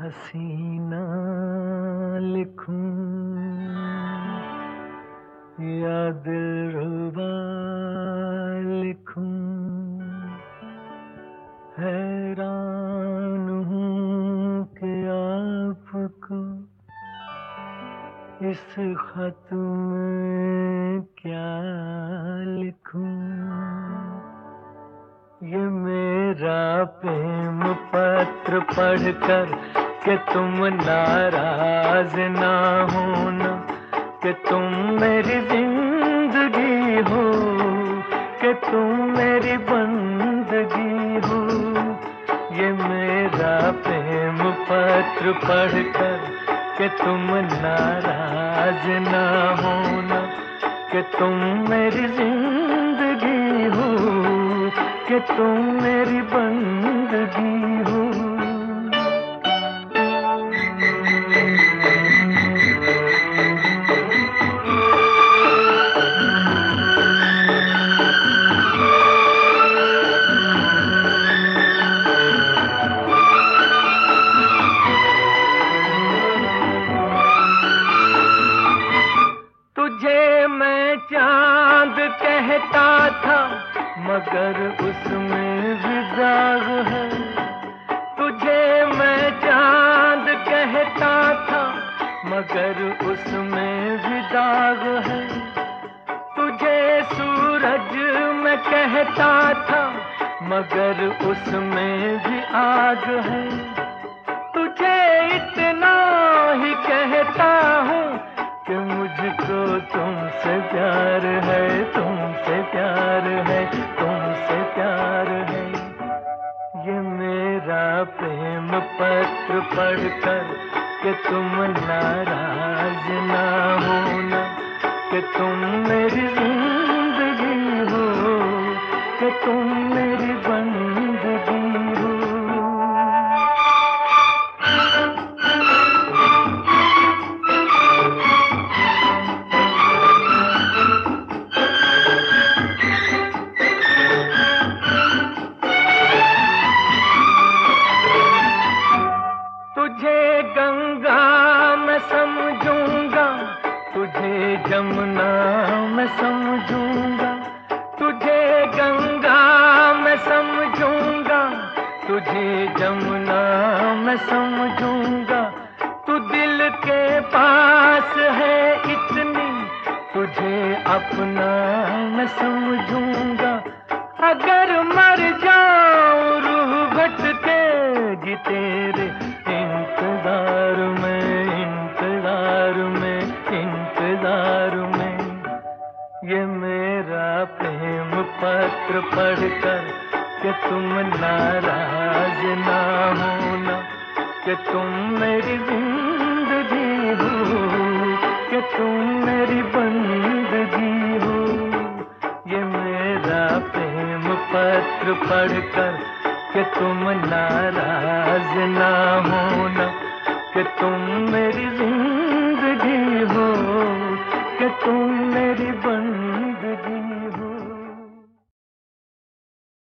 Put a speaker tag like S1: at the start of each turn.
S1: हसीना लिखूं या दिलरुबा लिखूं, हैरान हूँ कि आपको इस खत में क्या लिखूं। ये मेरा प्रेम पत्र पढ़कर कि तुम नाराज ना होना, कि तुम मेरी जिंदगी हो, कि तुम मेरी बंदगी हो। ये मेरा प्रेम पत्र पढ़कर कि तुम नाराज ना होना, कि तुम मेरी जिंदगी हो, कि तुम मेरी बंदगी हो। तुझे मैं चांद कहता था मगर उसमें भी दाग है। तुझे मैं चांद कहता था मगर उसमें भी दाग है। तुझे सूरज मैं कहता था मगर उसमें भी आग है। तुझे इतना ही कहता हूँ कि मुझको तुमसे प्यार है, तुमसे प्यार है, तुमसे प्यार है। ये मेरा प्रेम पत्र पढ़कर कि तुम नाराज ना होना, कि तुम मेरी जिंदगी हो, कि तुम मेरी बंदगी हो। तुझे गंगा मैं समझूंगा, तुझे जमुना मैं समझूंगा। तुझे गंगा मैं समझूंगा, तुझे जमुना मैं समझूंगा। तू दिल के पास है इतनी, तुझे अपना मैं समझूंगा। अगर मर जाऊं रूह भटकेगी तेरे इंतजार में, इंतजार में, इंतजार में। ये मेरा प्रेम पत्र पढ़कर कि तुम नाराज ना होना, कि तुम मेरी जिंदगी हो, कि तुम मेरी बंदगी हो। ये मेरा प्रेम पत्र पढ़कर कि तुम नाराज ना होना, कि तुम मेरी जिंदगी हो,